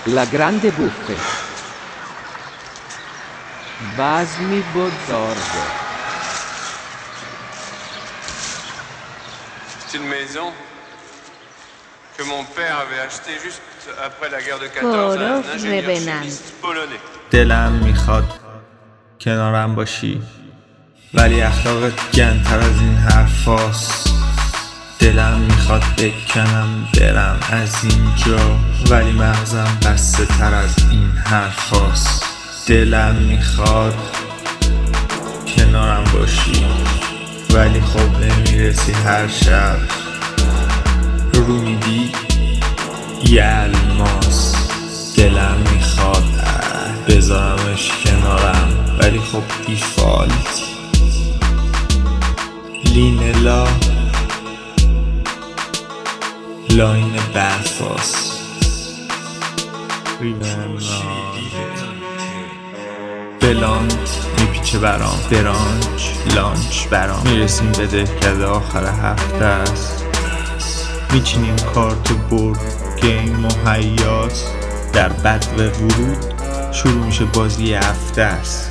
La grande buffe. Basmi Bozorgo. C'est une maison que mon père avait achetée juste après la guerre de 14 à un ingénieur chimiste polonais. دلم میخواد کنارم باشی ولی اخلاقت گندتر از این حرفاست. دلم میخواد بکنم برم از اینجا ولی مغزم بسته تر از این حرفاست. دلم میخواد کنارم باشی ولی خب نمیرسی هر شب رو میدی یه الماس. دلم میخواد بذارمش کنارم ولی خب دیفالت لینلا لاین برفاست. بلانت میپیچه برام برانچ لانچ برام. میرسیم به دهکده آخر هفته است. میچینیم کارت و برد گیم مهیاس. در بدو ورود شروع میشه بازی هفته است.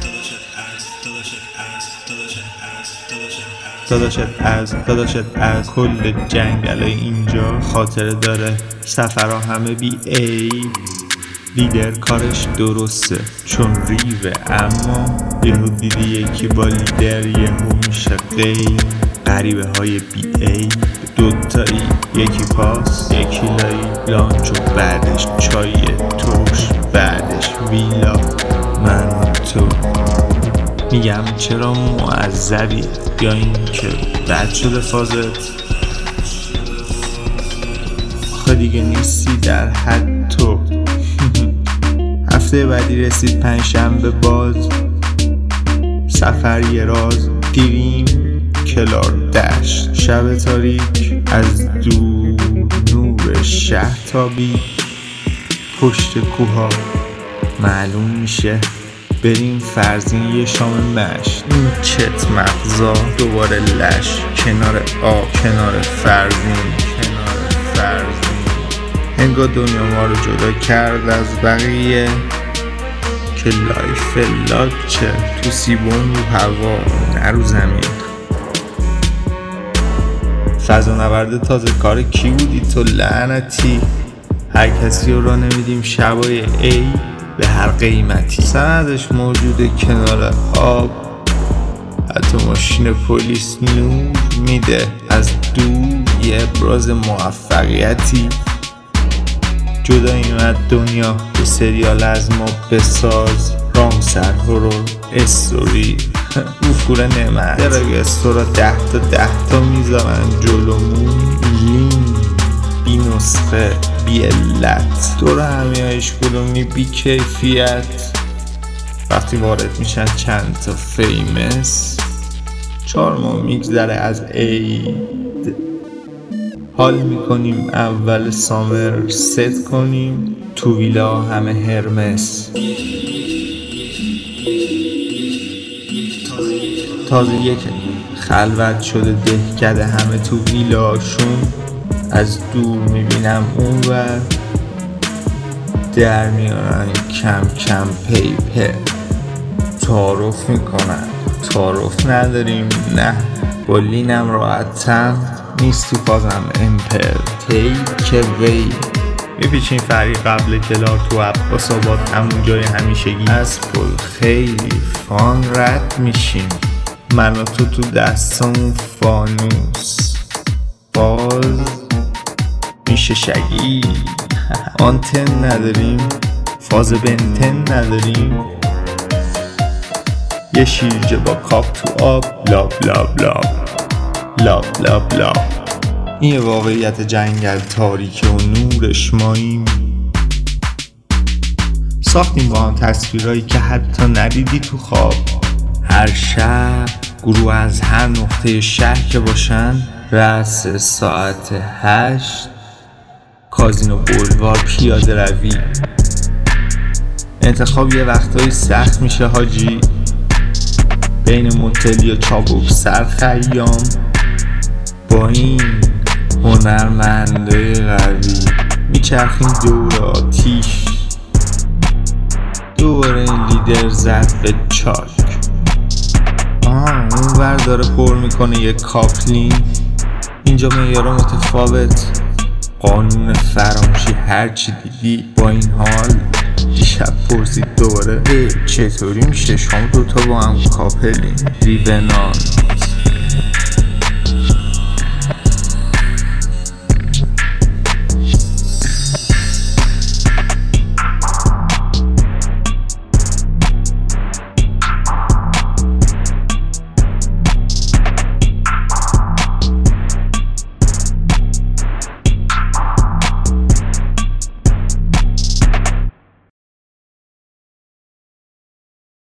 داداشت از کل جنگل اینجا خاطره داره. سفرها همه بی ای لیدر کارش درسته چون ریوه اما یهو دیدی یکی با لیدر یهو میشه غیر. غریبه های بی ای دوتایی یکی پاس یکی لایی لانچ و بعدش چای توش بعدش ویلا من و تو. میگم چرا معذبی یا این که بد شده فازت آخه دیگه نیستی در حد تو. هفته بعدی رسید پنجشنبه باز سفر یه راز دیریم کلار دشت. شب تاریک از دور نور شهر تابید پشت کوها معلوم میشه بریم فرزین یه شام مشت. این چت مغزا دوباره لش کنار آب کنار فرزین انگار دنیا ما رو جدا کرد از بقیه که لایف لاچه تو سیبون رو هوا نه رو زمین. فضانورد تازه کار کی بودی تو لعنتی؟ هر کسی رو نمیدیم شبای ای به هر قیمتی. سندش موجوده کنار آب حتی ماشین پلیس نور میده از دور یه ابراز موفقیتی. جدا اومد دنیا به سریال از ما بساز رامسر هورور استوری افور نعمت دراگ استورا 10 تا میذارن جلومون لین بی نسخه بی علت دور همیایش گلومی بی کیفیت. وقتی وارد میشن چند تا فیمس 4 ماه میگذره از عید. حال میکنیم اول سامر ست کنیم تو ویلا همه هرمس. تازه یک خلوت شده دهکده همه تو ویلاشون. از دور میبینم اونور در میارن کم کم پیپر تعارف میکنن. تعارف نداریم نه با لینم راحتم نیست تو پازم امپر تیک وی. میپیچیم فری قبل کلار تو عباس آباد همون جای همیشگی از پل خیلی فان رد میشیم. من و تو دستمون فانوس باز میشه شگی. آنتن نداریم فاز بنتن نداریم یه شیرجه با کاپ تو آب لاب لاب لاب لاب لاب لاب. این یه واقعیت جنگل تاریکه و نورش ماییم. ساختیم با هم تصویرهایی که حتی ندیدی تو خواب. هر شب گروه از هر نقطه شهر که باشن رأس ساعت 8 کازینو بولوار پیاده روی. انتخاب یه وقتایی سخت میشه حاجی بین موتل یا چابک سر خیام با این هنرمنده قوی. میچرخیم دور آتیش زد به چاک. اون ور داره پر میکنه یه کاپلین. اینجا معیارا متفاوت، قانون فراموشی هرچی دیدی. با این حال دیشب پرسید دوباره چطوری میشه شما دوتا با هم کاپلین؟ ریونان